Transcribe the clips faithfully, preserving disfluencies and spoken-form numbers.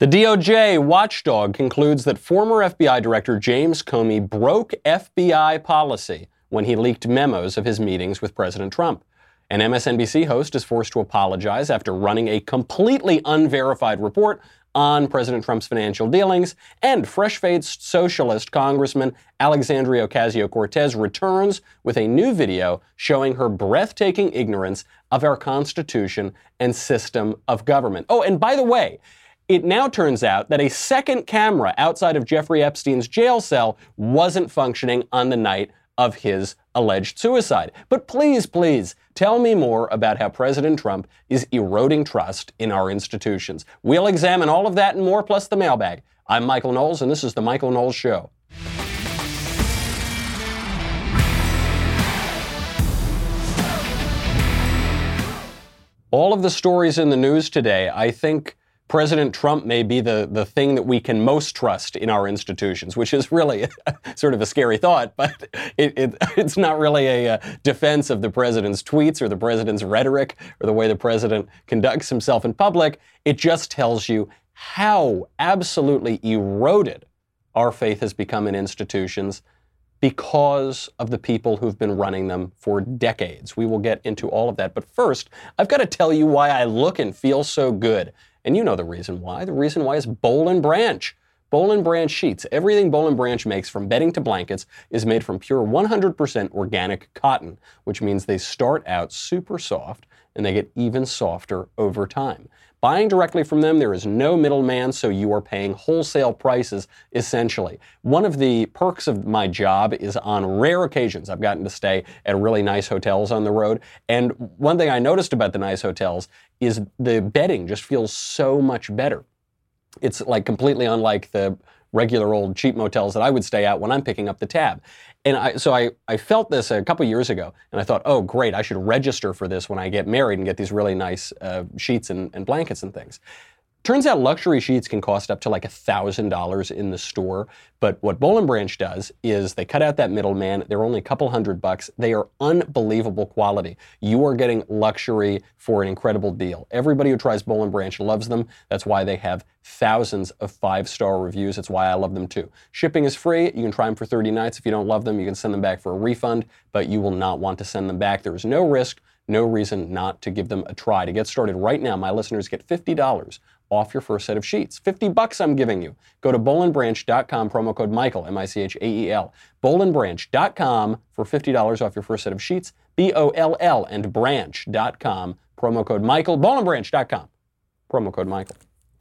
The D O J watchdog concludes that former F B I Director James Comey broke F B I policy when he leaked memos of his meetings with President Trump. An M S N B C host is forced to apologize after running a completely unverified report on President Trump's financial dealings, and fresh-faced socialist Congressman Alexandria Ocasio-Cortez returns with a new video showing her breathtaking ignorance of our Constitution and system of government. Oh, and by the way, it now turns out that a second camera outside of Jeffrey Epstein's jail cell wasn't functioning on the night of his alleged suicide. But please, please, tell me more about how President Trump is eroding trust in our institutions. We'll examine all of that and more, plus the mailbag. I'm Michael Knowles, and this is The Michael Knowles Show. All of the stories in the news today, I think President Trump may be the, the thing that we can most trust in our institutions, which is really sort of a scary thought, but it, it, it's not really a, a defense of the president's tweets or the president's rhetoric or the way the president conducts himself in public. It just tells you how absolutely eroded our faith has become in institutions because of the people who've been running them for decades. We will get into all of that. But first, I've got to tell you why I look and feel so good. And you know the reason why. The reason why is Boll and Branch. Boll and Branch sheets. Everything Boll and Branch makes, from bedding to blankets, is made from pure one hundred percent organic cotton, which means they start out super soft and they get even softer over time. Buying directly from them, there is no middleman, so you are paying wholesale prices, essentially. One of the perks of my job is on rare occasions I've gotten to stay at really nice hotels on the road. And one thing I noticed about the nice hotels is the bedding just feels so much better. It's like completely unlike the regular old cheap motels that I would stay at when I'm picking up the tab. And I, so I, I felt this a couple years ago, and I thought, oh, great, I should register for this when I get married and get these really nice uh, sheets and, and blankets and things. Turns out luxury sheets can cost up to like one thousand dollars in the store, but what Boll and Branch does is they cut out that middleman. They're only a couple hundred bucks. They are unbelievable quality. You are getting luxury for an incredible deal. Everybody who tries Boll and Branch loves them. That's why they have thousands of five-star reviews. It's why I love them too. Shipping is free. You can try them for thirty nights. If you don't love them, you can send them back for a refund, but you will not want to send them back. There is no risk, no reason not to give them a try. To get started right now, my listeners get fifty dollars off your first set of sheets. fifty bucks I'm giving you. Go to boll and branch dot com, promo code Michael, M I C H A E L. boll and branch dot com for fifty dollars off your first set of sheets. B O L L and branch dot com, promo code Michael. boll and branch dot com, promo code Michael.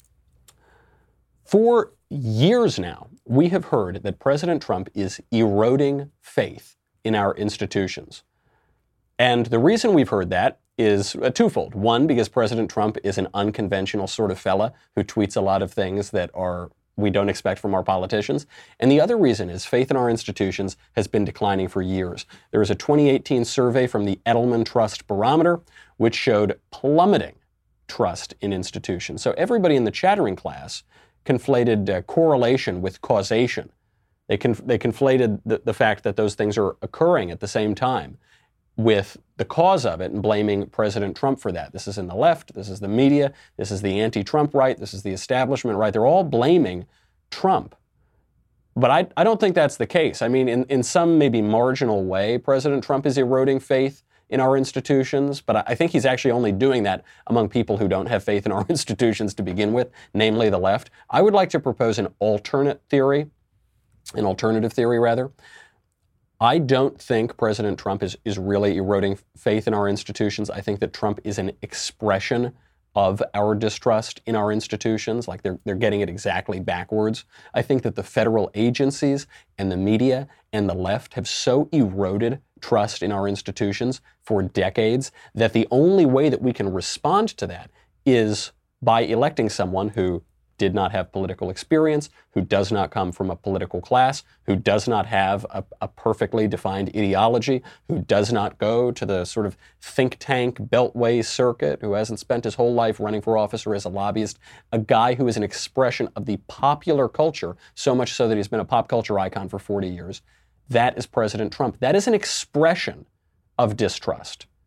For years now, we have heard that President Trump is eroding faith in our institutions. And the reason we've heard that is uh, twofold. One, because President Trump is an unconventional sort of fella who tweets a lot of things that are we don't expect from our politicians. And the other reason is faith in our institutions has been declining for years. There was a twenty eighteen survey from the Edelman Trust Barometer, which showed plummeting trust in institutions. So everybody in the chattering class conflated uh, correlation with causation. They, conf- they conflated the, the fact that those things are occurring at the same time with the cause of it and blaming President Trump for that. This is in the left, this is the media, this is the anti-Trump right, this is the establishment right. They're all blaming Trump. But I, I don't think that's the case. I mean, in, in some maybe marginal way, President Trump is eroding faith in our institutions, but I think he's actually only doing that among people who don't have faith in our institutions to begin with, namely the left. I would like to propose an alternate theory, an alternative theory rather. I don't think President Trump is, is really eroding faith in our institutions. I think that Trump is an expression of our distrust in our institutions, like they're, they're getting it exactly backwards. I think that the federal agencies and the media and the left have so eroded trust in our institutions for decades that the only way that we can respond to that is by electing someone who did not have political experience, who does not come from a political class, who does not have a, a perfectly defined ideology, who does not go to the sort of think tank beltway circuit, who hasn't spent his whole life running for office or as a lobbyist, a guy who is an expression of the popular culture, so much so that he's been a pop culture icon for forty years. That is President Trump. That is an expression of distrust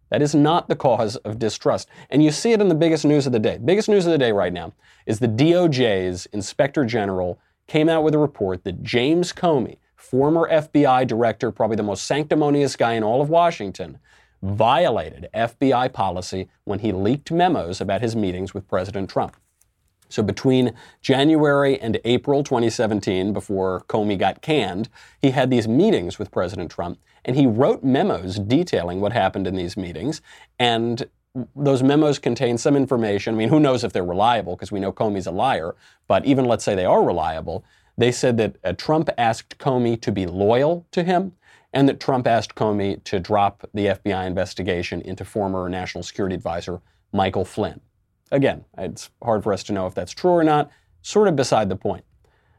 That is not the cause of distrust. And you see it in the biggest news of the day. Biggest news of the day right now is the D O J's Inspector General came out with a report that James Comey, former F B I director, probably the most sanctimonious guy in all of Washington, violated F B I policy when he leaked memos about his meetings with President Trump. So between January and April twenty seventeen, before Comey got canned, he had these meetings with President Trump, and he wrote memos detailing what happened in these meetings. And those memos contain some information. I mean, who knows if they're reliable, because we know Comey's a liar, but even let's say they are reliable. They said that uh, Trump asked Comey to be loyal to him, and that Trump asked Comey to drop the F B I investigation into former National Security Advisor Michael Flynn. Again, it's hard for us to know if that's true or not, sort of beside the point.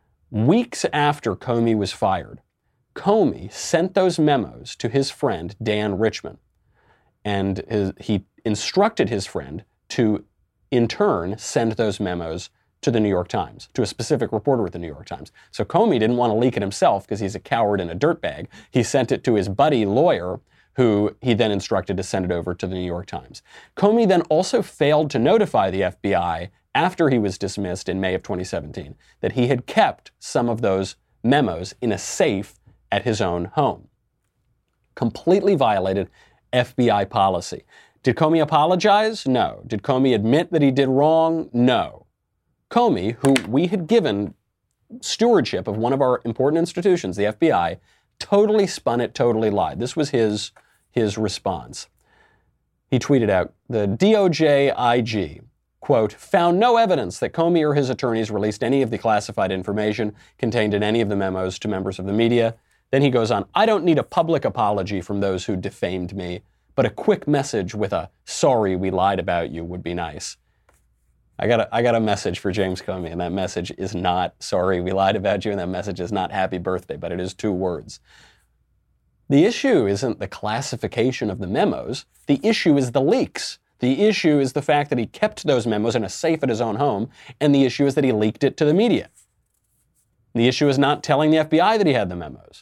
Weeks after Comey was fired, Comey sent those memos to his friend, Dan Richman, and his, he instructed his friend to, in turn, send those memos to the New York Times, to a specific reporter at the New York Times. So Comey didn't want to leak it himself because he's a coward and a dirtbag. He sent it to his buddy lawyer, who he then instructed to send it over to the New York Times. Comey then also failed to notify the F B I after he was dismissed in May of twenty seventeen that he had kept some of those memos in a safe at his own home. Completely violated F B I policy. Did Comey apologize? No. Did Comey admit that he did wrong? No. Comey, who we had given stewardship of one of our important institutions, the F B I, totally spun it, totally lied. This was his, his response. He tweeted out, the D O J I G, quote, found no evidence that Comey or his attorneys released any of the classified information contained in any of the memos to members of the media. Then he goes on, I don't need a public apology from those who defamed me, but a quick message with a sorry we lied about you would be nice. I got a, I got a message for James Comey, and that message is not sorry we lied about you, and that message is not happy birthday, but it is two words. The issue isn't the classification of the memos. The issue is the leaks. The issue is the fact that he kept those memos in a safe at his own home, and the issue is that he leaked it to the media. The issue is not telling the F B I that he had the memos.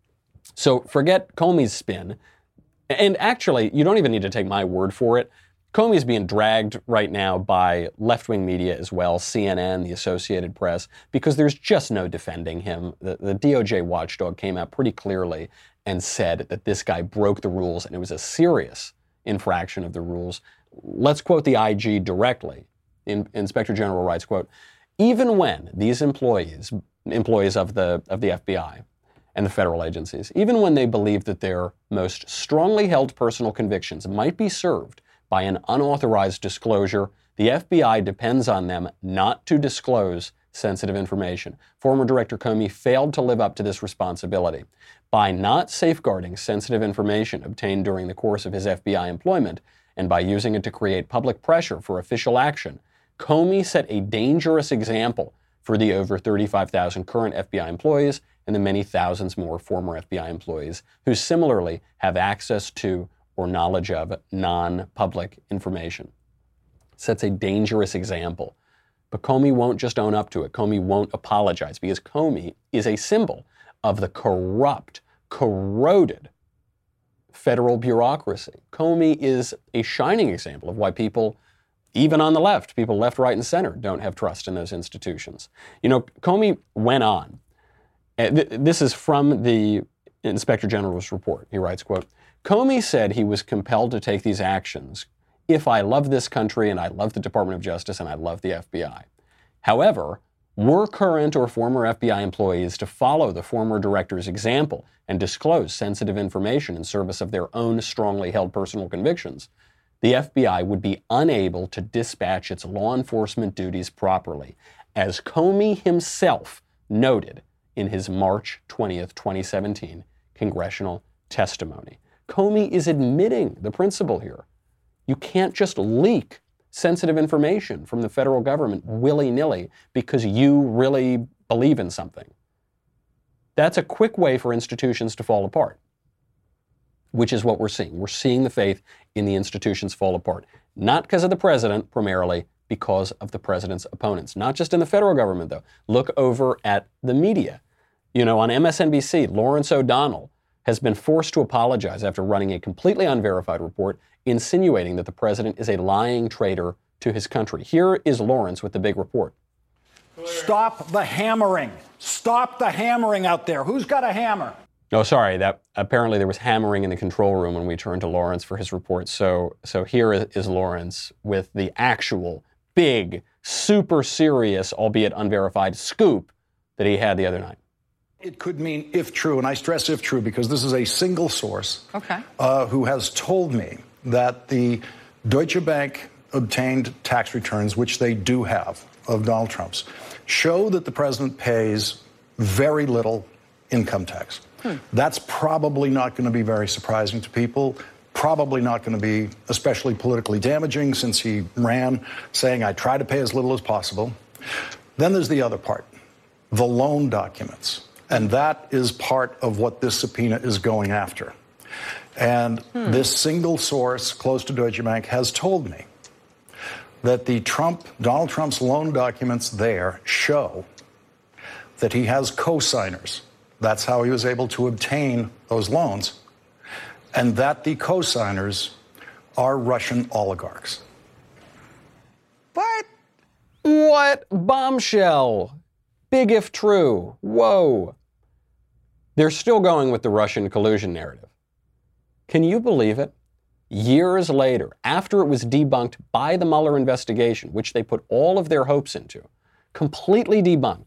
So forget Comey's spin. And actually, you don't even need to take my word for it. Comey is being dragged right now by left-wing media as well, C N N, the Associated Press, because there's just no defending him. The, the D O J watchdog came out pretty clearly and said that this guy broke the rules, and it was a serious infraction of the rules. Let's quote the I G directly. In, Inspector General writes, quote, even when these employees, employees of the, of the F B I and the federal agencies, even when they believe that their most strongly held personal convictions might be served by an unauthorized disclosure, the F B I depends on them not to disclose sensitive information. Former Director Comey failed to live up to this responsibility. By not safeguarding sensitive information obtained during the course of his F B I employment, and by using it to create public pressure for official action, Comey set a dangerous example for the over thirty-five thousand current F B I employees and the many thousands more former F B I employees who similarly have access to or knowledge of non-public information. Sets a dangerous example. But Comey won't just own up to it. Comey won't apologize because Comey is a symbol of the corrupt, corroded federal bureaucracy. Comey is a shining example of why people, even on the left, people left, right, and center, don't have trust in those institutions. You know, Comey went on. This is from the Inspector General's report. He writes, quote, Comey said he was compelled to take these actions if I love this country and I love the Department of Justice and I love the F B I. However, were current or former F B I employees to follow the former director's example and disclose sensitive information in service of their own strongly held personal convictions, the F B I would be unable to dispatch its law enforcement duties properly, as Comey himself noted in his March twentieth, twenty seventeen congressional testimony. Comey is admitting the principle here. You can't just leak sensitive information from the federal government willy-nilly because you really believe in something. That's a quick way for institutions to fall apart, which is what we're seeing. We're seeing the faith in the institutions fall apart, not because of the president primarily, because of the president's opponents. Not just in the federal government, though. Look over at the media. You know, on M S N B C, Lawrence O'Donnell has been forced to apologize after running a completely unverified report insinuating that the president is a lying traitor to his country. Here is Lawrence with the big report. Stop the hammering. Stop the hammering out there. Who's got a hammer? Oh, sorry. That apparently there was hammering in the control room when we turned to Lawrence for his report. So, so here is Lawrence with the actual big, super serious, albeit unverified, scoop that he had the other night. It could mean if true, and I stress if true because this is a single source okay. uh, who has told me that the Deutsche Bank obtained tax returns, which they do have of Donald Trump's, show that the president pays very little income tax. Hmm. That's probably not going to be very surprising to people, probably not going to be especially politically damaging since he ran saying, I try to pay as little as possible. Then there's the other part, the loan documents. And that is part of what this subpoena is going after. And hmm. this single source close to Deutsche Bank has told me that the Trump, Donald Trump's loan documents there show that he has co-signers. That's how he was able to obtain those loans. And that the co-signers are Russian oligarchs. What? What? Bombshell. Big if true. Whoa. They're still going with the Russian collusion narrative. Can you believe it? Years later, after it was debunked by the Mueller investigation, which they put all of their hopes into, completely debunked,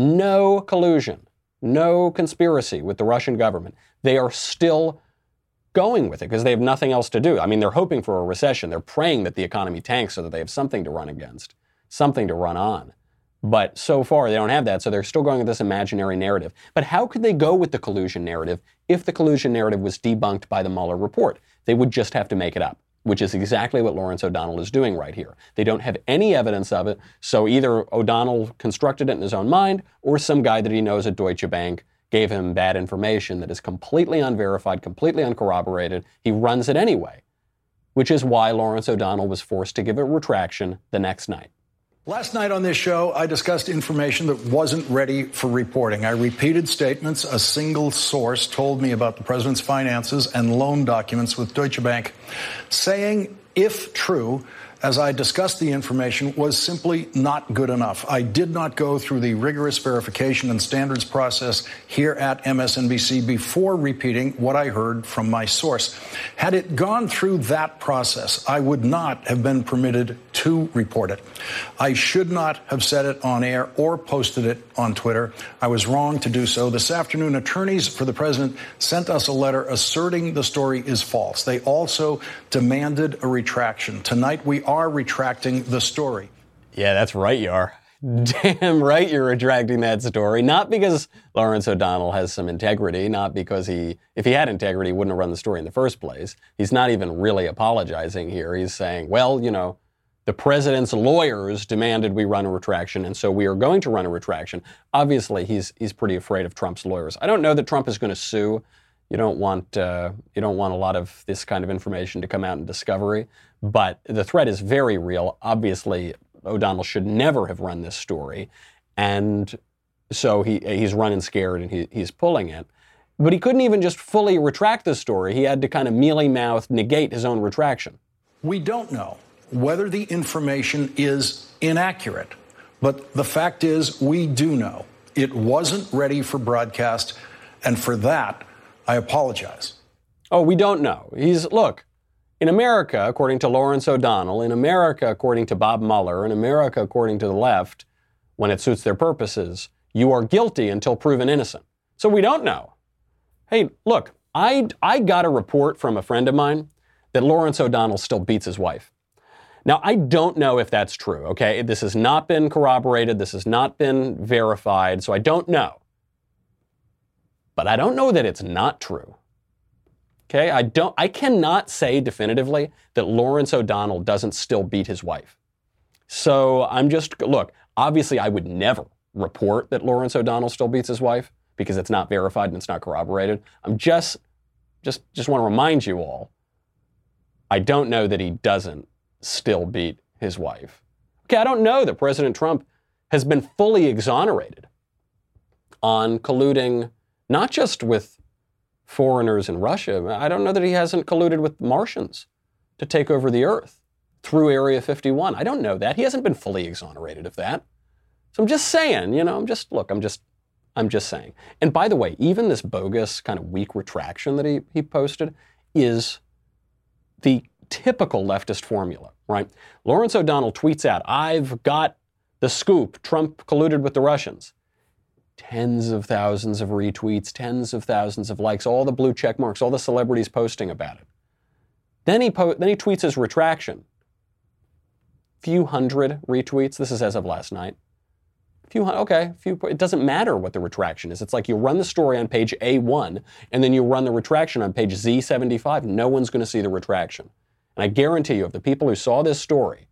no collusion, no conspiracy with the Russian government, they are still going with it because they have nothing else to do. I mean, they're hoping for a recession. They're praying that the economy tanks so that they have something to run against, something to run on. But so far, they don't have that, so they're still going with this imaginary narrative. But how could they go with the collusion narrative if the collusion narrative was debunked by the Mueller report? They would just have to make it up, which is exactly what Lawrence O'Donnell is doing right here. They don't have any evidence of it, so either O'Donnell constructed it in his own mind, or some guy that he knows at Deutsche Bank gave him bad information that is completely unverified, completely uncorroborated. He runs it anyway, which is why Lawrence O'Donnell was forced to give a retraction the next night. Last night on this show, I discussed information that wasn't ready for reporting. I repeated statements a single source told me about the president's finances and loan documents with Deutsche Bank, saying, if true, as I discussed the information, was simply not good enough. I did not go through the rigorous verification and standards process here at M S N B C before repeating what I heard from my source. Had it gone through that process, I would not have been permitted to report it. I should not have said it on air or posted it on Twitter. I was wrong to do so. This afternoon, attorneys for the president sent us a letter asserting the story is false. They also demanded a retraction. Tonight, we are retracting the story. Yeah, that's right, you are. Damn right you're retracting that story. Not because Lawrence O'Donnell has some integrity, not because he, if he had integrity, he wouldn't have run the story in the first place. He's not even really apologizing here. He's saying, well, you know, the president's lawyers demanded we run a retraction, and so we are going to run a retraction. Obviously, he's he's pretty afraid of Trump's lawyers. I don't know that Trump is going to sue. You don't want uh, you don't want a lot of this kind of information to come out in discovery, but the threat is very real. Obviously, O'Donnell should never have run this story, and so he he's running scared and he, he's pulling it. But he couldn't even just fully retract the story. He had to kind of mealy-mouthed negate his own retraction. We don't know whether the information is inaccurate, but the fact is we do know it wasn't ready for broadcast, and for that, I apologize. Oh, we don't know. He's, look, in America, according to Lawrence O'Donnell, in America, according to Bob Mueller, in America, according to the left, when it suits their purposes, you are guilty until proven innocent. So we don't know. Hey, look, I, I got a report from a friend of mine that Lawrence O'Donnell still beats his wife. Now, I don't know if that's true, okay? This has not been corroborated. This has not been verified, so I don't know. But I don't know that it's not true. Okay, I don't, I cannot say definitively that Lawrence O'Donnell doesn't still beat his wife. So I'm just, look, obviously I would never report that Lawrence O'Donnell still beats his wife because it's not verified and it's not corroborated. I'm just, just, just want to remind you all, I don't know that he doesn't still beat his wife. Okay, I don't know that President Trump has been fully exonerated on colluding not just with foreigners in Russia. I don't know that he hasn't colluded with Martians to take over the earth through Area fifty-one. I don't know that. He hasn't been fully exonerated of that. So I'm just saying, you know, I'm just, look, I'm just, I'm just saying. And by the way, even this bogus kind of weak retraction that he, he posted is the typical leftist formula, right? Lawrence O'Donnell tweets out, I've got the scoop. Trump colluded with the Russians. Tens of thousands of retweets, tens of thousands of likes, all the blue check marks, all the celebrities posting about it. Then he, po- then he tweets his retraction. Few hundred retweets. This is as of last night. Few, okay, few, it doesn't matter what the retraction is. It's like you run the story on page A one, and then you run the retraction on page Z seventy-five. No one's going to see the retraction. And I guarantee you, if the people who saw this story,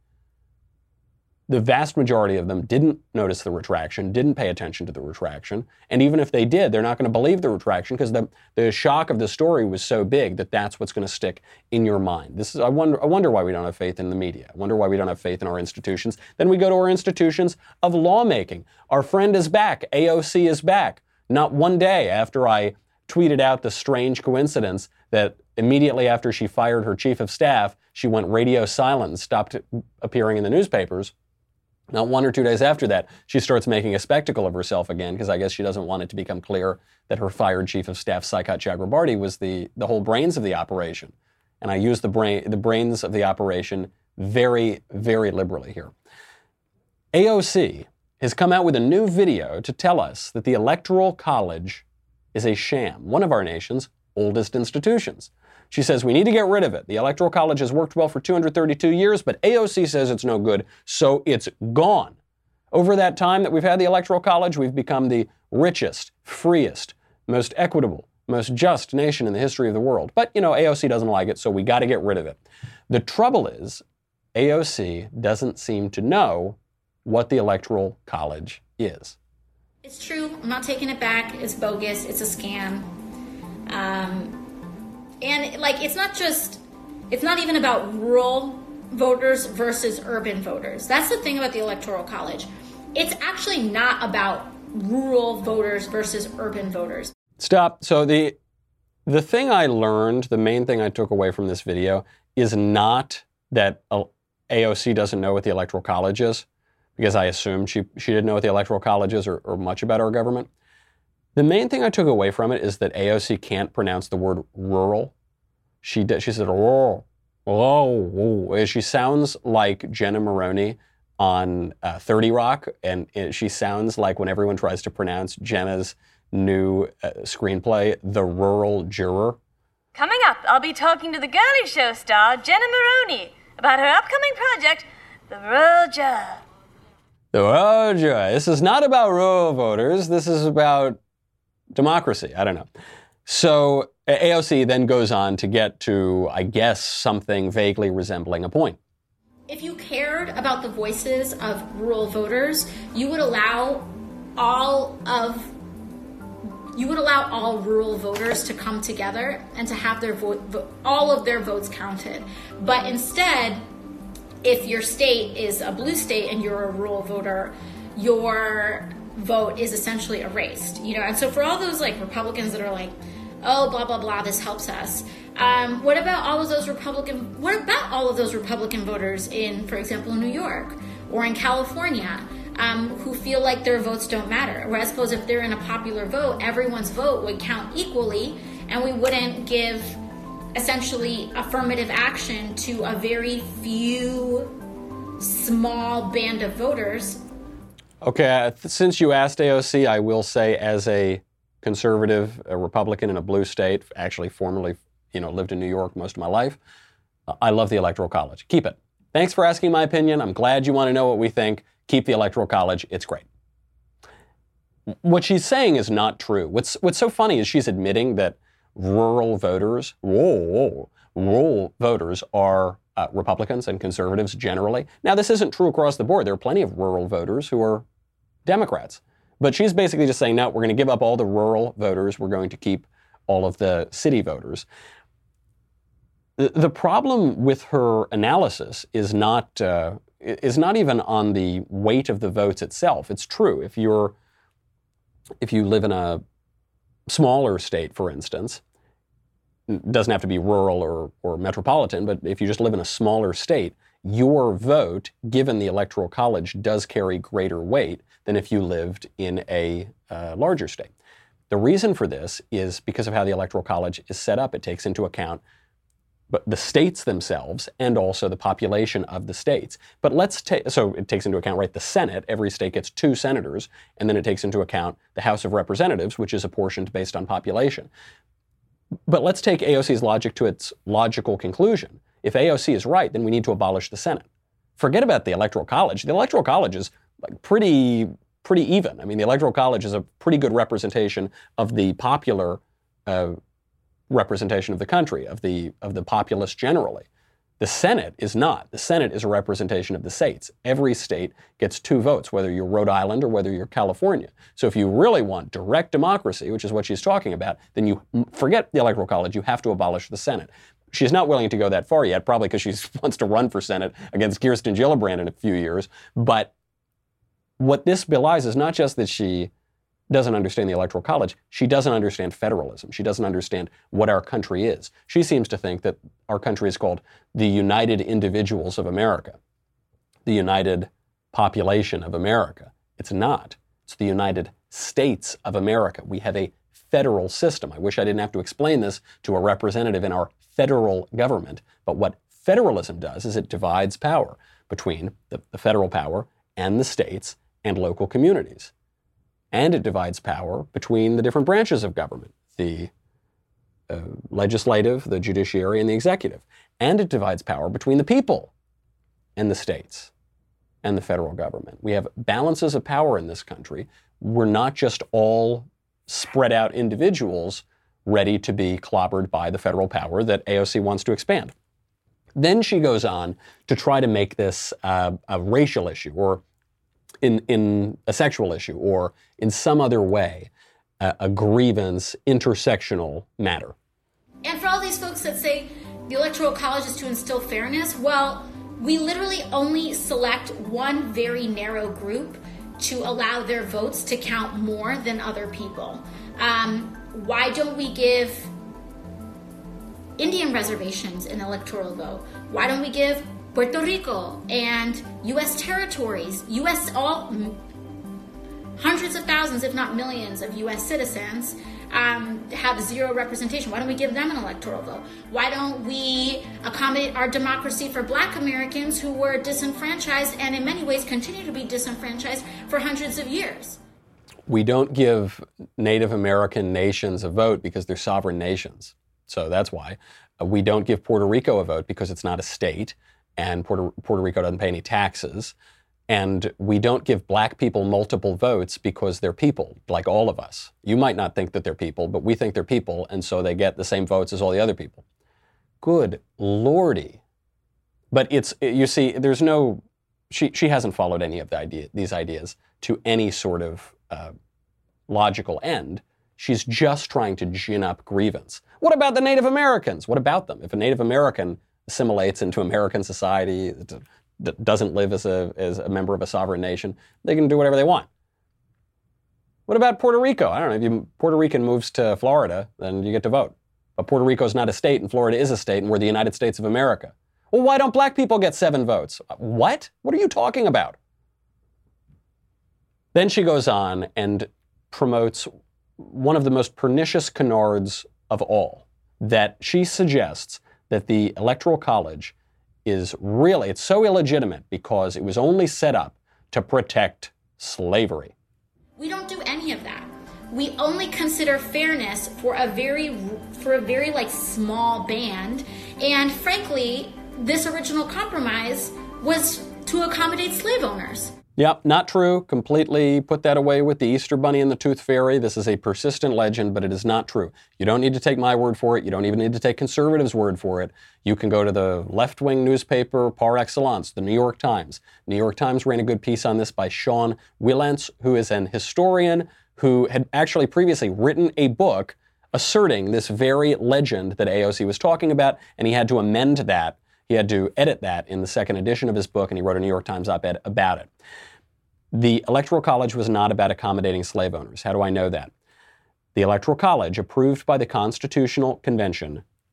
the vast majority of them didn't notice the retraction, didn't pay attention to the retraction, and even if they did, they're not going to believe the retraction because the, the shock of the story was so big that that's what's going to stick in your mind. This is, I wonder, I wonder why we don't have faith in the media. I wonder why we don't have faith in our institutions. Then we go to our institutions of lawmaking. Our friend is back. A O C is back. Not one day after I tweeted out the strange coincidence that immediately after she fired her chief of staff, she went radio silent and stopped appearing in the newspapers. Not one or two days after that, she starts making a spectacle of herself again, because I guess she doesn't want it to become clear that her fired chief of staff, Saikat Chakrabarti, was the, the whole brains of the operation. And I use the brain, the brains of the operation very, very liberally here. A O C has come out with a new video to tell us that the Electoral College is a sham, one of our nation's oldest institutions. She says we need to get rid of it. The Electoral College has worked well for two hundred thirty-two years, but A O C says it's no good, so it's gone. Over that time that we've had the Electoral College, we've become the richest, freest, most equitable, most just nation in the history of the world. But, you know, A O C doesn't like it, so we got to get rid of it. The trouble is, A O C doesn't seem to know what the Electoral College is. It's true. I'm not taking it back. It's bogus. It's a scam. Um... And, like, it's not just, it's not even about rural voters versus urban voters. That's the thing about the Electoral College. It's actually not about rural voters versus urban voters. Stop. So the the thing I learned, the main thing I took away from this video, is not that A O C doesn't know what the Electoral College is, because I assumed she, she didn't know what the Electoral College is or, or much about our government. The main thing I took away from it is that A O C can't pronounce the word rural. She did, she said, oh, oh, she sounds like Jenna Maroney on uh, thirty Rock, and it, she sounds like when everyone tries to pronounce Jenna's new uh, screenplay, The Rural Juror. Coming up, I'll be talking to the Girly Show star, Jenna Maroney, about her upcoming project, The Rural Juror. The Rural Juror. This is not about rural voters. This is about democracy. I don't know. So A O C then goes on to get to, I guess, something vaguely resembling a point. If you cared about the voices of rural voters, you would allow all of you would allow all rural voters to come together and to have their vote, vo- all of their votes counted. But instead, if your state is a blue state and you're a rural voter, your vote is essentially erased. You know, and so for all those like Republicans that are like, oh, blah, blah, blah, this helps us. Um, what about all of those Republican, what about all of those Republican voters in, for example, New York or in California, um, who feel like their votes don't matter? Whereas, suppose if they're in a popular vote, everyone's vote would count equally, and we wouldn't give essentially affirmative action to a very few small band of voters. Okay, since you asked A O C, I will say as a conservative, a Republican in a blue state, actually formerly, you know, lived in New York most of my life, I love the Electoral College. Keep it. Thanks for asking my opinion. I'm glad you want to know what we think. Keep the Electoral College. It's great. What she's saying is not true. What's what's so funny is she's admitting that rural voters, whoa, rural voters are uh, Republicans and conservatives generally. Now, this isn't true across the board. There are plenty of rural voters who are Democrats. But she's basically just saying, no, we're going to give up all the rural voters. We're going to keep all of the city voters. The, the problem with her analysis is not uh, is not even on the weight of the votes itself. It's true. If you're if you live in a smaller state, for instance, it doesn't have to be rural or, or metropolitan, but if you just live in a smaller state, your vote, given the Electoral College, does carry greater weight than if you lived in a uh, larger state. The reason for this is because of how the Electoral College is set up. It takes into account but the states themselves and also the population of the states. But let's take, so it takes into account, right, the Senate. Every state gets two senators, and then it takes into account the House of Representatives, which is apportioned based on population. But let's take A O C's logic to its logical conclusion. If A O C is right, then we need to abolish the Senate. Forget about the Electoral College. The Electoral College is like pretty, pretty even. I mean, the Electoral College is a pretty good representation of the popular uh, representation of the country, of the of the populace generally. The Senate is not. The Senate is a representation of the states. Every state gets two votes, whether you're Rhode Island or whether you're California. So if you really want direct democracy, which is what she's talking about, then you forget the Electoral College. You have to abolish the Senate. She's not willing to go that far yet, probably because she wants to run for Senate against Kirsten Gillibrand in a few years. But what this belies is not just that she doesn't understand the Electoral College, she doesn't understand federalism. She doesn't understand what our country is. She seems to think that our country is called the United Individuals of America, the United Population of America. It's not. It's the United States of America. We have a federal system. I wish I didn't have to explain this to a representative in our federal government. But what federalism does is it divides power between the, the federal power and the states and local communities. And it divides power between the different branches of government, the uh, legislative, the judiciary, and the executive. And it divides power between the people and the states and the federal government. We have balances of power in this country. We're not just all spread out individuals ready to be clobbered by the federal power that A O C wants to expand. Then she goes on to try to make this uh, a racial issue, or in, in a sexual issue, or in some other way, uh, a grievance, intersectional matter. And for all these folks that say the Electoral College is to instill fairness, well, we literally only select one very narrow group to allow their votes to count more than other people. Um, why don't we give Indian reservations an electoral vote? Why don't we give Puerto Rico and U S territories, U S all hundreds of thousands, if not millions, of U S citizens um, have zero representation? Why don't we give them an electoral vote? Why don't we accommodate our democracy for Black Americans who were disenfranchised and in many ways continue to be disenfranchised for hundreds of years? We don't give Native American nations a vote because they're sovereign nations. So that's why. Uh, we don't give Puerto Rico a vote because it's not a state, and Puerto, Puerto Rico doesn't pay any taxes. And we don't give Black people multiple votes because they're people, like all of us. You might not think that they're people, but we think they're people, and so they get the same votes as all the other people. Good Lordy. But it's, you see, there's no, she, she hasn't followed any of the idea, these ideas to any sort of uh, logical end. She's just trying to gin up grievance. What about the Native Americans? What about them? If a Native American assimilates into American society, doesn't live as a, as a member of a sovereign nation, they can do whatever they want. What about Puerto Rico? I don't know, if you, Puerto Rican moves to Florida, then you get to vote. But Puerto Rico is not a state, and Florida is a state, and we're the United States of America. Well, why don't Black people get seven votes? What? What are you talking about? Then she goes on and promotes one of the most pernicious canards of all, that she suggests that the Electoral College is really, it's so illegitimate because it was only set up to protect slavery. We don't do any of that. We only consider fairness for a very, for a very like small band. And frankly, this original compromise was to accommodate slave owners. Yep, not true. Completely put that away with the Easter Bunny and the Tooth Fairy. This is a persistent legend, but it is not true. You don't need to take my word for it. You don't even need to take conservatives' word for it. You can go to the left-wing newspaper par excellence, the New York Times. New York Times ran a good piece on this by Sean Wilentz, who is an historian who had actually previously written a book asserting this very legend that A O C was talking about, and he had to amend that. He had to edit that in the second edition of his book, and he wrote a New York Times op-ed about it. The Electoral College was not about accommodating slave owners. How do I know that? The Electoral College, approved by the Constitutional Convention,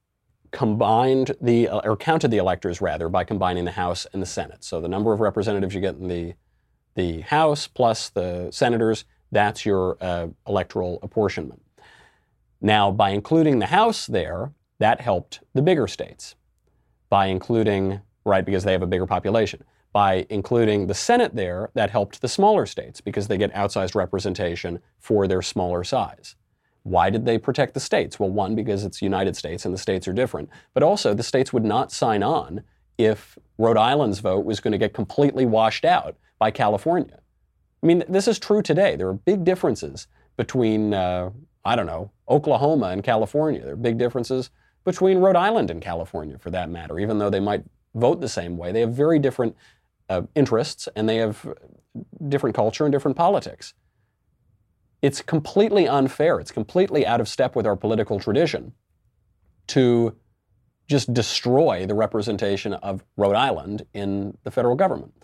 combined the, or counted the electors rather, by combining the House and the Senate. So the number of representatives you get in the, the House plus the senators, that's your uh, electoral apportionment. Now, by including the House there, that helped the bigger states. By including, right, because they have a bigger population. By including the Senate there, that helped the smaller states because they get outsized representation for their smaller size. Why did they protect the states? Well, one, because it's United States and the states are different, but also the states would not sign on if Rhode Island's vote was going to get completely washed out by California. I mean, this is true today. There are big differences between, uh, I don't know, Oklahoma and California. There are big differences between Rhode Island and California, for that matter, even though they might vote the same way. They have very different uh, interests, and they have different culture and different politics. It's completely unfair. It's completely out of step with our political tradition to just destroy the representation of Rhode Island in the federal government.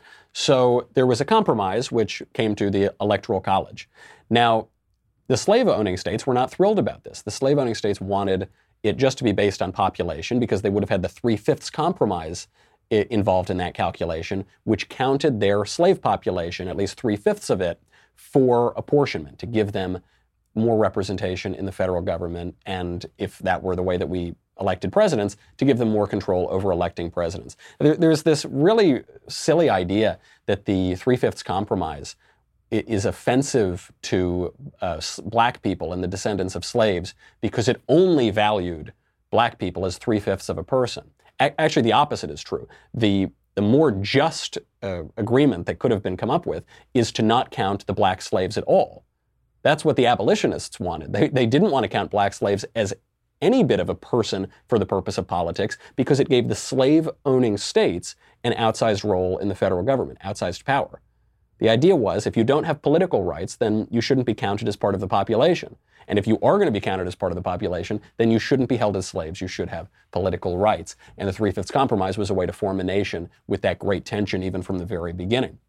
So there was a compromise which came to the Electoral College. Now, the slave-owning states were not thrilled about this. The slave-owning states wanted it just to be based on population because they would have had the three-fifths compromise I- involved in that calculation, which counted their slave population, at least three-fifths of it, for apportionment, to give them more representation in the federal government, and if that were the way that we elected presidents, to give them more control over electing presidents. There, there's this really silly idea that the three-fifths compromise is offensive to uh, black people and the descendants of slaves because it only valued black people as three-fifths of a person. A- actually, the opposite is true. The The more just uh, agreement that could have been come up with is to not count the black slaves at all. That's what the abolitionists wanted. They, they didn't want to count black slaves as any bit of a person for the purpose of politics because it gave the slave-owning states an outsized role in the federal government, outsized power. The idea was if you don't have political rights, then you shouldn't be counted as part of the population. And if you are going to be counted as part of the population, then you shouldn't be held as slaves. You should have political rights. And the Three-Fifths Compromise was a way to form a nation with that great tension even from the very beginning.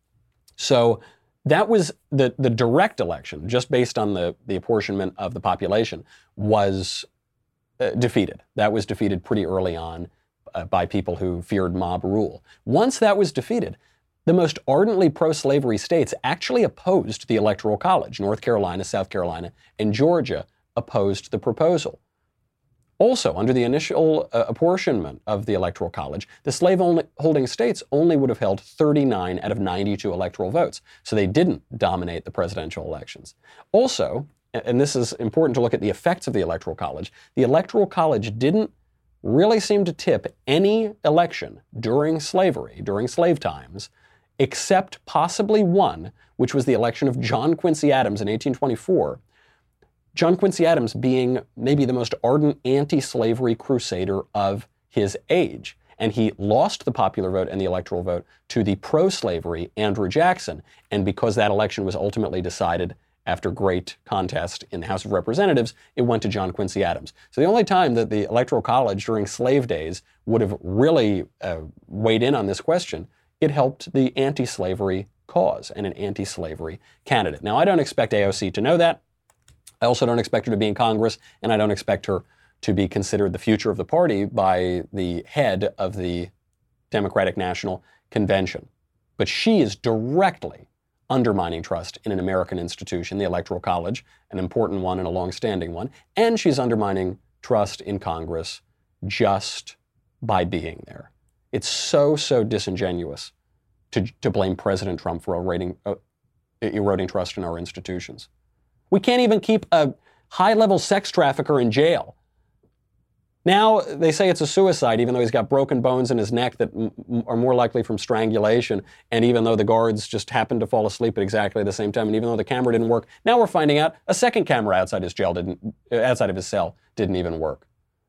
So that was the, the direct election, just based on the, the apportionment of the population, was uh, defeated. That was defeated pretty early on uh, by people who feared mob rule. Once that was defeated, the most ardently pro-slavery states actually opposed the Electoral College. North Carolina, South Carolina, and Georgia opposed the proposal. Also, under the initial uh, apportionment of the Electoral College, the slave-holding states only would have held thirty-nine out of ninety-two electoral votes, so they didn't dominate the presidential elections. Also, and this is important to look at the effects of the Electoral College, the Electoral College didn't really seem to tip any election during slavery, during slave times, except possibly one, which was the election of John Quincy Adams in eighteen twenty-four. John Quincy Adams being maybe the most ardent anti-slavery crusader of his age. And he lost the popular vote and the electoral vote to the pro-slavery Andrew Jackson. And because that election was ultimately decided after great contest in the House of Representatives, it went to John Quincy Adams. So the only time that the Electoral College during slave days would have really uh, weighed in on this question, it helped the anti-slavery cause and an anti-slavery candidate. Now, I don't expect A O C to know that. I also don't expect her to be in Congress, and I don't expect her to be considered the future of the party by the head of the Democratic National Convention. But she is directly undermining trust in an American institution, the Electoral College, an important one and a long-standing one, and she's undermining trust in Congress just by being there. It's so, so disingenuous to, to blame President Trump for eroding, uh, eroding trust in our institutions. We can't even keep a high-level sex trafficker in jail. Now they say it's a suicide, even though he's got broken bones in his neck that m- are more likely from strangulation, and even though the guards just happened to fall asleep at exactly the same time, and even though the camera didn't work, now we're finding out a second camera outside his jail didn't, outside of his cell didn't even work.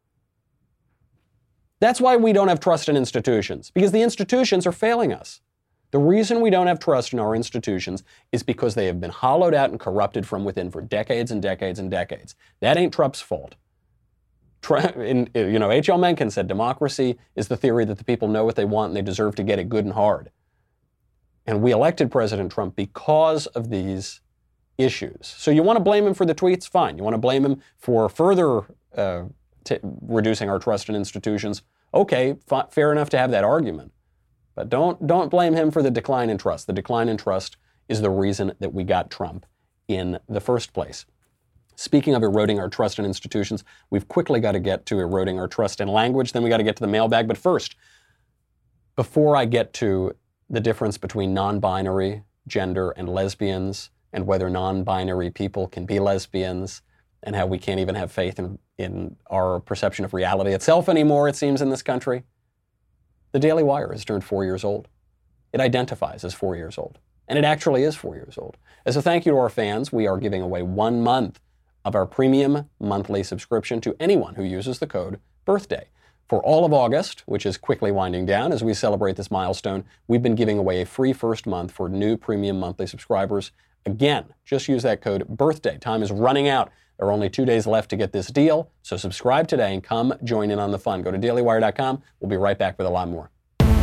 That's why we don't have trust in institutions, because the institutions are failing us. The reason we don't have trust in our institutions is because they have been hollowed out and corrupted from within for decades and decades and decades. That ain't Trump's fault. In, you know, H L Mencken said democracy is the theory that the people know what they want and they deserve to get it good and hard. And we elected President Trump because of these issues. So you want to blame him for the tweets? Fine. You want to blame him for further uh, t- reducing our trust in institutions. Okay, f- fair enough to have that argument. But don't, don't blame him for the decline in trust. The decline in trust is the reason that we got Trump in the first place. Speaking of eroding our trust in institutions, we've quickly got to get to eroding our trust in language. Then we got to get to the mailbag. But first, before I get to the difference between non-binary, gender, and lesbians, and whether non-binary people can be lesbians, and how we can't even have faith in, in our perception of reality itself anymore, it seems, in this country, the Daily Wire has turned four years old. It identifies as four years old. And it actually is four years old. As a thank you to our fans, we are giving away one month of our premium monthly subscription to anyone who uses the code BIRTHDAY. For all of August, which is quickly winding down as we celebrate this milestone, we've been giving away a free first month for new premium monthly subscribers. Again, just use that code BIRTHDAY. Time is running out. There are only two days left to get this deal, so subscribe today and come join in on the fun. Go to daily wire dot com. We'll be right back with a lot more.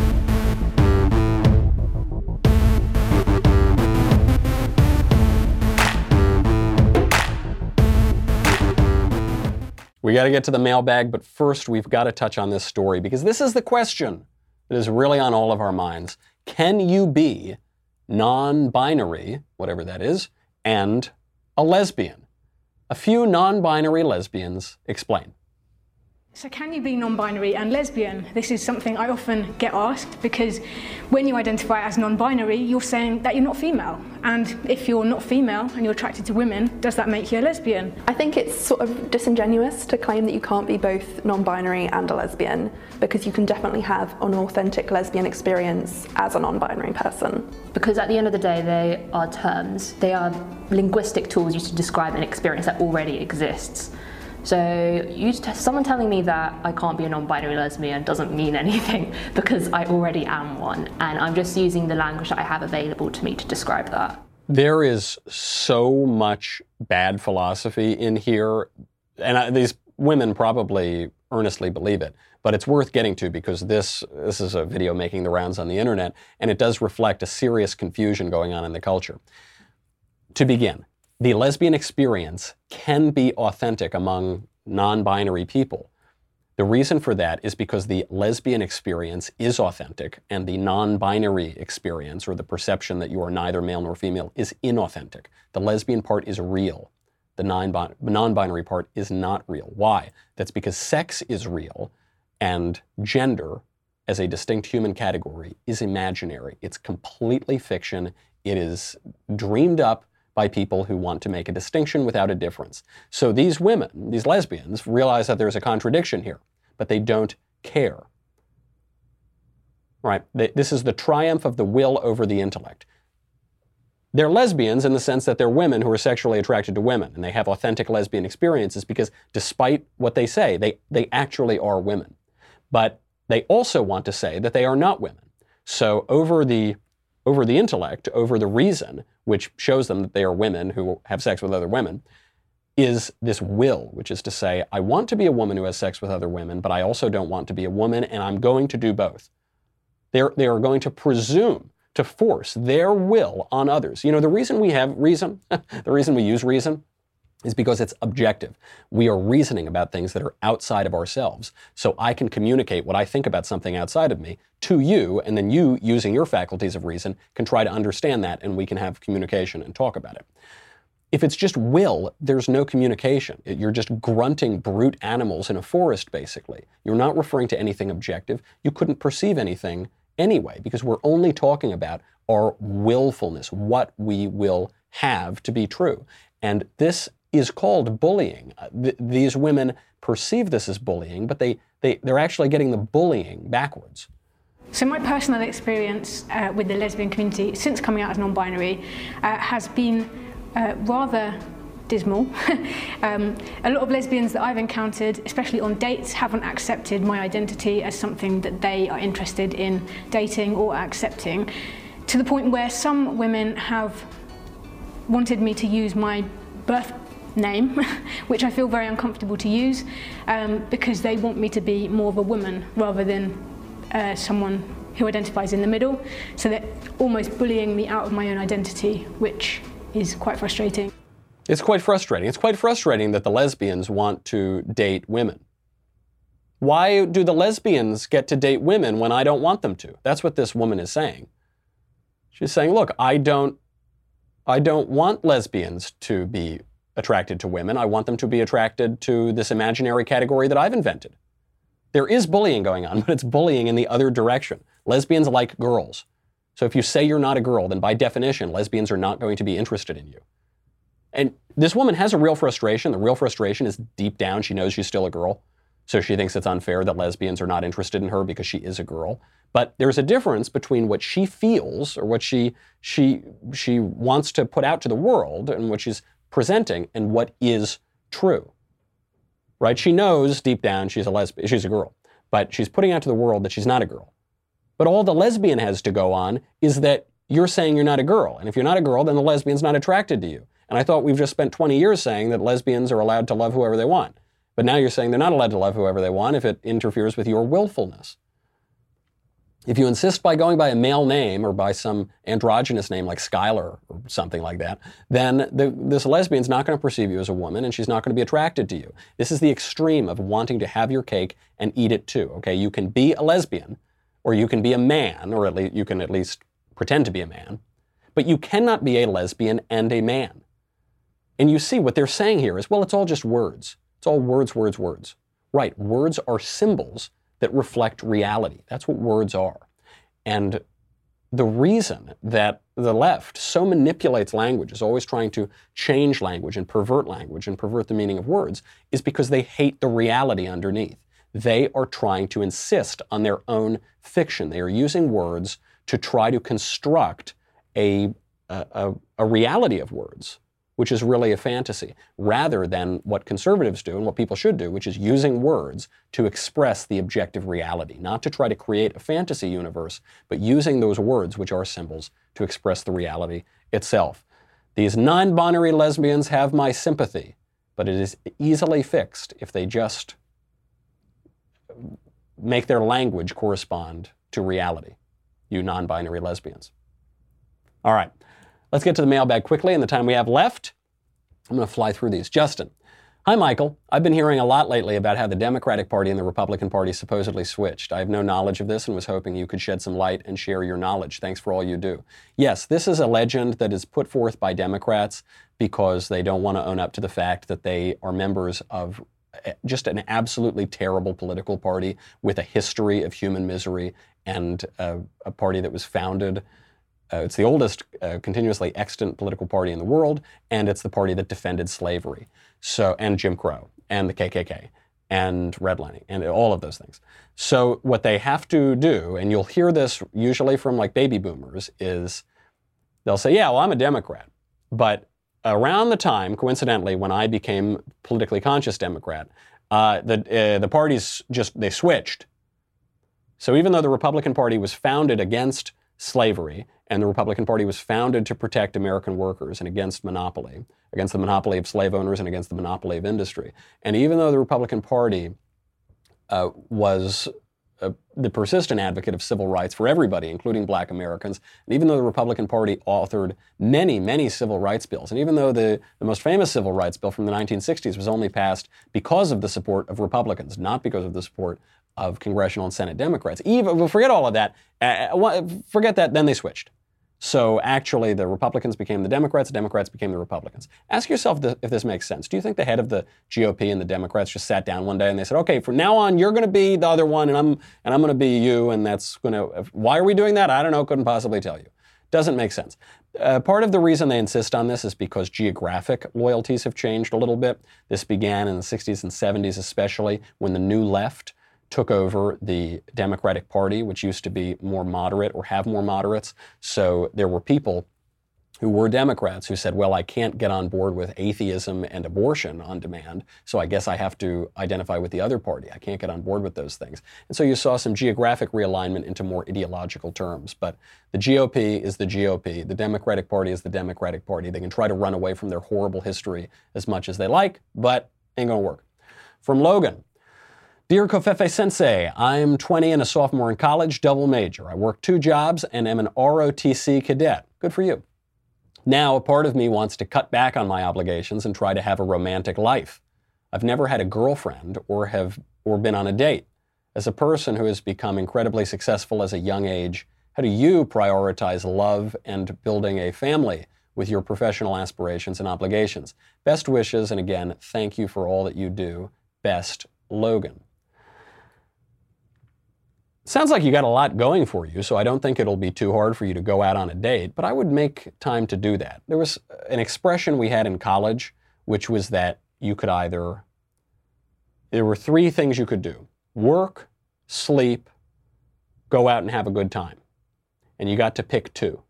We got to get to the mailbag, but first we've got to touch on this story because this is the question that is really on all of our minds. Can you be non-binary, whatever that is, and a lesbian? A few non-binary lesbians explain. So can you be non-binary and lesbian? This is something I often get asked because when you identify as non-binary, you're saying that you're not female. And if you're not female and you're attracted to women, does that make you a lesbian? I think it's sort of disingenuous to claim that you can't be both non-binary and a lesbian, because you can definitely have an authentic lesbian experience as a non-binary person. Because at the end of the day, they are terms. They are linguistic tools used to describe an experience that already exists. So you t- someone telling me that I can't be a non-binary lesbian doesn't mean anything because I already am one, and I'm just using the language that I have available to me to describe that. There is so much bad philosophy in here, and I, these women probably earnestly believe it, but it's worth getting to because this this is a video making the rounds on the internet, and it does reflect a serious confusion going on in the culture. To begin, the lesbian experience can be authentic among non-binary people. The reason for that is because the lesbian experience is authentic and the non-binary experience, or the perception that you are neither male nor female, is inauthentic. The lesbian part is real. The non-binary part is not real. Why? That's because sex is real and gender as a distinct human category is imaginary. It's completely fiction. It is dreamed up by people who want to make a distinction without a difference. So these women, these lesbians, realize that there's a contradiction here, but they don't care. Right? They, this is the triumph of the will over the intellect. They're lesbians in the sense that they're women who are sexually attracted to women, and they have authentic lesbian experiences because despite what they say, they, they actually are women. But they also want to say that they are not women. So over the over the intellect, over the reason, which shows them that they are women who have sex with other women, is this will, which is to say, I want to be a woman who has sex with other women, but I also don't want to be a woman, and I'm going to do both. They're, they are going to presume to force their will on others. You know, the reason we have reason, the reason we use reason, is because it's objective. We are reasoning about things that are outside of ourselves. So I can communicate what I think about something outside of me to you, and then you, using your faculties of reason, can try to understand that, and we can have communication and talk about it. If it's just will, there's no communication. You're just grunting brute animals in a forest, basically. You're not referring to anything objective. You couldn't perceive anything anyway, because we're only talking about our willfulness, what we will have to be true. And this is called bullying. Th- these women perceive this as bullying, but they, they, they're actually getting the bullying backwards. So my personal experience uh, with the lesbian community since coming out as non-binary uh, has been uh, rather dismal. um, a lot of lesbians that I've encountered, especially on dates, haven't accepted my identity as something that they are interested in dating or accepting, to the point where some women have wanted me to use my birth name, which I feel very uncomfortable to use, um, because they want me to be more of a woman rather than uh, someone who identifies in the middle. So they're almost bullying me out of my own identity, which is quite frustrating. It's quite frustrating. It's quite frustrating that the lesbians want to date women. Why do the lesbians get to date women when I don't want them to? That's what this woman is saying. She's saying, look, I don't, I don't want lesbians to be attracted to women. I want them to be attracted to this imaginary category that I've invented. There is bullying going on, but it's bullying in the other direction. Lesbians like girls. So if you say you're not a girl, then by definition, lesbians are not going to be interested in you. And this woman has a real frustration. The real frustration is deep down, she knows she's still a girl. So she thinks it's unfair that lesbians are not interested in her because she is a girl. But there's a difference between what she feels or what she, she, she wants to put out to the world and what she's presenting and what is true. Right? She knows deep down she's a lesbian, she's a girl, but she's putting out to the world that she's not a girl. But all the lesbian has to go on is that you're saying you're not a girl. And if you're not a girl, then the lesbian's not attracted to you. And I thought we've just spent twenty years saying that lesbians are allowed to love whoever they want. But now you're saying they're not allowed to love whoever they want if it interferes with your willfulness. If you insist by going by a male name or by some androgynous name like Skylar or something like that, then the, this lesbian's not going to perceive you as a woman and she's not going to be attracted to you. This is the extreme of wanting to have your cake and eat it too. Okay, you can be a lesbian or you can be a man, or at least you can at least pretend to be a man, but you cannot be a lesbian and a man. And you see what they're saying here is, well, it's all just words. It's all words, words, words. Right, words are symbols that reflect reality. That's what words are. And the reason that the left so manipulates language, is always trying to change language and pervert language and pervert the meaning of words, is because they hate the reality underneath. They are trying to insist on their own fiction. They are using words to try to construct a, a, a reality of words, which is really a fantasy, rather than what conservatives do and what people should do, which is using words to express the objective reality, not to try to create a fantasy universe, but using those words, which are symbols, to express the reality itself. These non-binary lesbians have my sympathy, but it is easily fixed if they just make their language correspond to reality, you non-binary lesbians. All right. Let's get to the mailbag quickly in the time we have left. I'm going to fly through these. Justin. Hi, Michael. I've been hearing a lot lately about how the Democratic Party and the Republican Party supposedly switched. I have no knowledge of this and was hoping you could shed some light and share your knowledge. Thanks for all you do. Yes, this is a legend that is put forth by Democrats because they don't want to own up to the fact that they are members of just an absolutely terrible political party with a history of human misery and uh, a party that was founded Uh, it's the oldest uh, continuously extant political party in the world, and it's the party that defended slavery, so and Jim Crow, and the K K K, and redlining, and all of those things. So what they have to do, and you'll hear this usually from like baby boomers, is they'll say, yeah, well, I'm a Democrat. But around the time, coincidentally, when I became politically conscious Democrat, uh, the, uh, the parties just, they switched. So even though the Republican Party was founded against slavery, and the Republican Party was founded to protect American workers and against monopoly, against the monopoly of slave owners and against the monopoly of industry. And even though the Republican Party uh, was uh, the persistent advocate of civil rights for everybody, including black Americans, and even though the Republican Party authored many, many civil rights bills, and even though the, the most famous civil rights bill from the nineteen sixties was only passed because of the support of Republicans, not because of the support of congressional and Senate Democrats. Even, well, forget all of that. Uh, forget that, then they switched. So actually the Republicans became the Democrats, the Democrats became the Republicans. Ask yourself th- if this makes sense. Do you think the head of the G O P and the Democrats just sat down one day and they said, okay, from now on you're going to be the other one and I'm and I'm going to be you, and that's going to, why are we doing that? I don't know, couldn't possibly tell you. Doesn't make sense. Uh, part of the reason they insist on this is because geographic loyalties have changed a little bit. This began in the sixties and seventies especially, when the New Left took over the Democratic Party, which used to be more moderate or have more moderates. So there were people who were Democrats who said, well, I can't get on board with atheism and abortion on demand, so I guess I have to identify with the other party. I can't get on board with those things. And so you saw some geographic realignment into more ideological terms. But the G O P is the G O P. The Democratic Party is the Democratic Party. They can try to run away from their horrible history as much as they like, but ain't gonna work. From Logan. Dear Covfefe Sensei, I'm twenty and a sophomore in college, double major. I work two jobs and am an R O T C cadet. Good for you. Now, a part of me wants to cut back on my obligations and try to have a romantic life. I've never had a girlfriend or have or been on a date? As a person who has become incredibly successful as a young age, how do you prioritize love and building a family with your professional aspirations and obligations? Best wishes, and again, thank you for all that you do. Best, Logan. Sounds like you got a lot going for you, so I don't think it'll be too hard for you to go out on a date, but I would make time to do that. There was an expression we had in college, which was that you could either, there were three things you could do: work, sleep, go out and have a good time. And you got to pick two.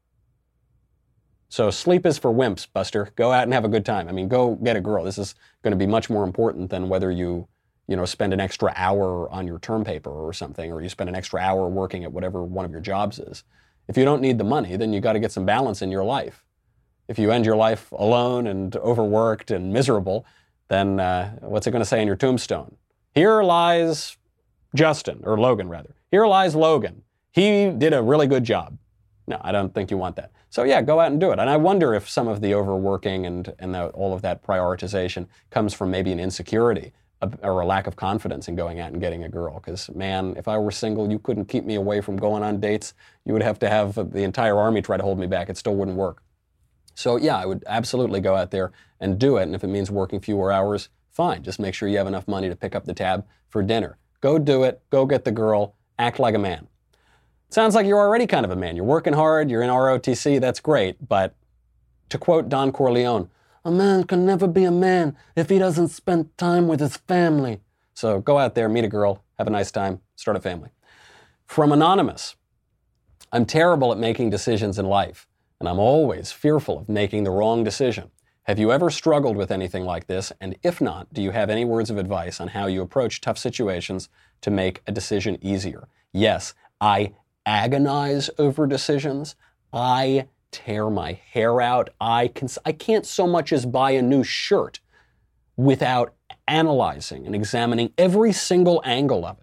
So sleep is for wimps, Buster. Go out and have a good time. I mean, go get a girl. This is going to be much more important than whether you, you know, spend an extra hour on your term paper or something, or you spend an extra hour working at whatever one of your jobs is. If you don't need the money, then you got to get some balance in your life. If you end your life alone and overworked and miserable, then uh, what's it going to say on your tombstone? Here lies Justin, or Logan rather. Here lies Logan. He did a really good job. No, I don't think you want that. So yeah, go out and do it. And I wonder if some of the overworking and, and the, all of that prioritization comes from maybe an insecurity a, or a lack of confidence in going out and getting a girl. Because man, if I were single, you couldn't keep me away from going on dates. You would have to have the entire army try to hold me back. It still wouldn't work. So yeah, I would absolutely go out there and do it. And if it means working fewer hours, fine. Just make sure you have enough money to pick up the tab for dinner. Go do it. Go get the girl. Act like a man. Sounds like you're already kind of a man. You're working hard, you're in R O T C, that's great. But to quote Don Corleone, a man can never be a man if he doesn't spend time with his family. So go out there, meet a girl, have a nice time, start a family. From Anonymous, I'm terrible at making decisions in life, and I'm always fearful of making the wrong decision. Have you ever struggled with anything like this? And if not, do you have any words of advice on how you approach tough situations to make a decision easier? Yes, I agonize over decisions. I tear my hair out. I can, I can't so much as buy a new shirt without analyzing and examining every single angle of it.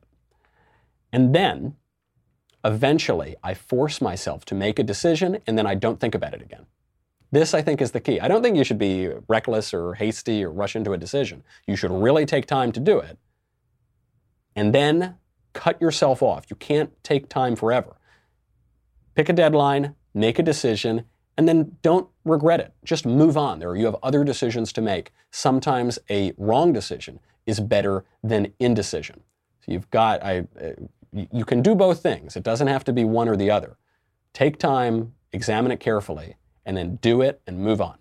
And then, eventually, I force myself to make a decision, and then I don't think about it again. This, I think, is the key. I don't think you should be reckless or hasty or rush into a decision. You should really take time to do it, and then cut yourself off. You can't take time forever. Pick a deadline, make a decision, and then don't regret it. Just move on. There, you have other decisions to make. Sometimes a wrong decision is better than indecision. So you've got, I, uh, you can do both things. It doesn't have to be one or the other. Take time, examine it carefully, and then do it and move on.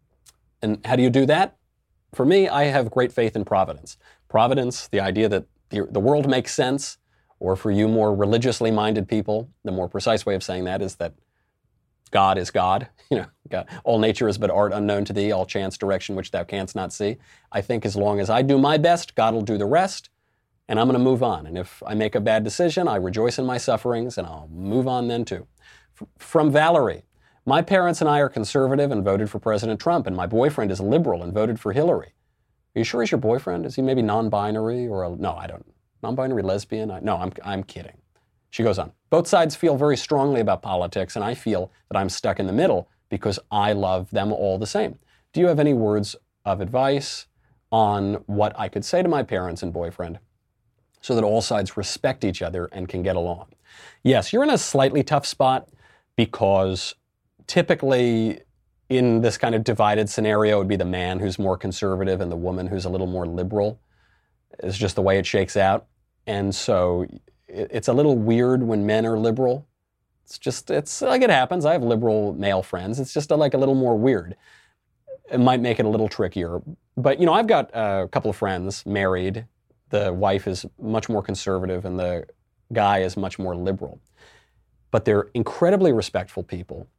And how do you do that? For me, I have great faith in Providence. Providence, the idea that the, the world makes sense, or for you more religiously minded people, the more precise way of saying that is that God is God. You know, God, all nature is but art unknown to thee, all chance direction which thou canst not see. I think as long as I do my best, God will do the rest, and I'm going to move on. And if I make a bad decision, I rejoice in my sufferings, and I'll move on then too. F- from Valerie, my parents and I are conservative and voted for President Trump, and my boyfriend is liberal and voted for Hillary. Are you sure he's your boyfriend? Is he maybe non-binary or a, no, I don't. Non-binary lesbian? I, no, I'm, I'm kidding. She goes on. Both sides feel very strongly about politics, and I feel that I'm stuck in the middle because I love them all the same. Do you have any words of advice on what I could say to my parents and boyfriend so that all sides respect each other and can get along? Yes, you're in a slightly tough spot because typically in this kind of divided scenario, it would be the man who's more conservative and the woman who's a little more liberal. It's just the way it shakes out. And so it's a little weird when men are liberal. It's just, it's like it happens. I have liberal male friends. It's just a, like a little more weird. It might make it a little trickier. But, you know, I've got a couple of friends married. The wife is much more conservative and the guy is much more liberal. But they're incredibly respectful people.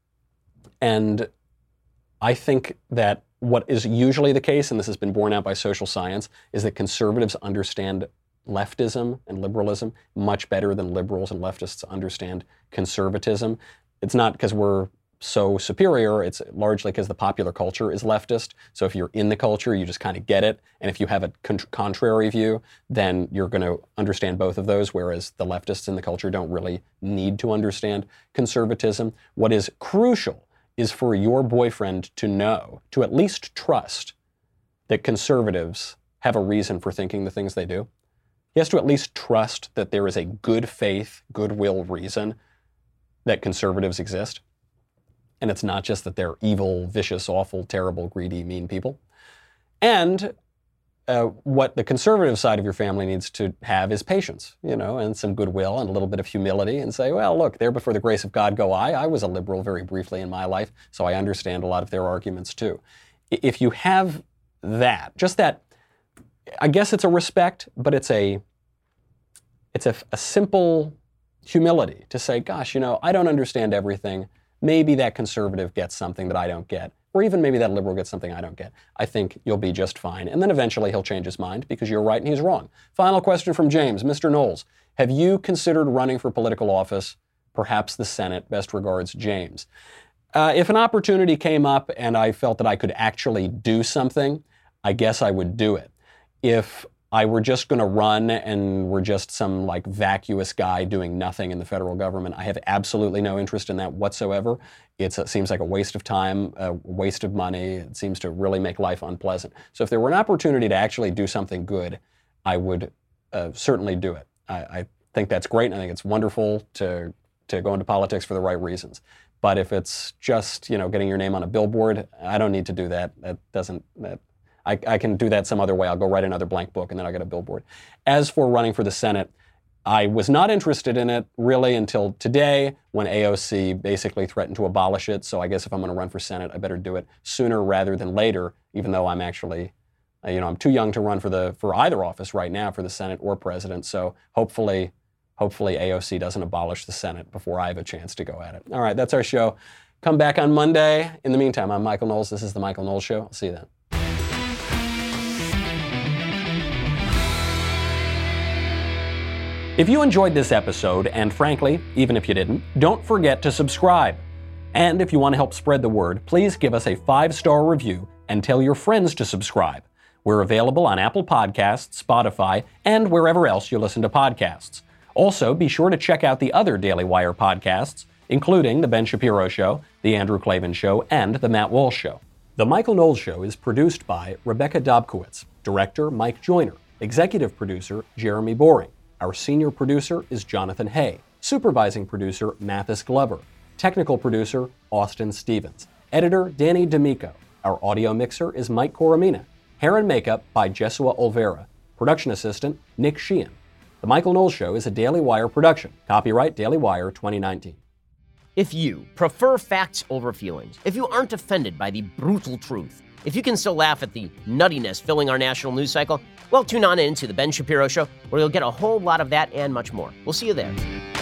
And I think that what is usually the case, and this has been borne out by social science, is that conservatives understand leftism and liberalism much better than liberals and leftists understand conservatism. It's not because we're so superior, it's largely because the popular culture is leftist. So if you're in the culture, you just kind of get it. And if you have a con- contrary view, then you're going to understand both of those, whereas the leftists in the culture don't really need to understand conservatism. What is crucial is for your boyfriend to know, to at least trust, that conservatives have a reason for thinking the things they do. He has to at least trust that there is a good faith, goodwill reason that conservatives exist. And it's not just that they're evil, vicious, awful, terrible, greedy, mean people. And uh, what the conservative side of your family needs to have is patience, you know, and some goodwill and a little bit of humility and say, well, look, there before the grace of God go I. I was a liberal very briefly in my life, so I understand a lot of their arguments too. If you have that, just that, I guess it's a respect, but it's a, it's a, a simple humility to say, gosh, you know, I don't understand everything. Maybe that conservative gets something that I don't get, or even maybe that liberal gets something I don't get. I think you'll be just fine. And then eventually he'll change his mind because you're right and he's wrong. Final question from James. Mister Knowles, have you considered running for political office, perhaps the Senate? Best regards, James. Uh, if an opportunity came up and I felt that I could actually do something, I guess I would do it. If I were just going to run and were just some like vacuous guy doing nothing in the federal government, I have absolutely no interest in that whatsoever. It's, it seems like a waste of time, a waste of money. It seems to really make life unpleasant. So if there were an opportunity to actually do something good, I would uh, certainly do it. I, I think that's great, and I think it's wonderful to to go into politics for the right reasons. But if it's just, you know, getting your name on a billboard, I don't need to do that. That doesn't that. I, I can do that some other way. I'll go write another blank book and then I'll get a billboard. As for running for the Senate, I was not interested in it really until today when A O C basically threatened to abolish it. So I guess if I'm going to run for Senate, I better do it sooner rather than later, even though I'm actually, uh, you know, I'm too young to run for the for either office right now, for the Senate or president. So hopefully, hopefully A O C doesn't abolish the Senate before I have a chance to go at it. All right, that's our show. Come back on Monday. In the meantime, I'm Michael Knowles. This is The Michael Knowles Show. I'll see you then. If you enjoyed this episode, and frankly, even if you didn't, don't forget to subscribe. And if you want to help spread the word, please give us a five-star review and tell your friends to subscribe. We're available on Apple Podcasts, Spotify, and wherever else you listen to podcasts. Also, be sure to check out the other Daily Wire podcasts, including The Ben Shapiro Show, The Andrew Klavan Show, and The Matt Walsh Show. The Michael Knowles Show is produced by Rebecca Dobkowitz, director Mike Joyner, executive producer Jeremy Boring. Our senior producer is Jonathan Hay, supervising producer Mathis Glover, technical producer Austin Stevens, editor Danny D'Amico. Our audio mixer is Mike Coromina. Hair and makeup by Jesua Olvera. Production assistant Nick Sheehan. The Michael Knowles Show is a Daily Wire production. Copyright Daily Wire twenty nineteen. If you prefer facts over feelings, if you aren't offended by the brutal truth, if you can still laugh at the nuttiness filling our national news cycle, well, tune on in to The Ben Shapiro Show, where you'll get a whole lot of that and much more. We'll see you there.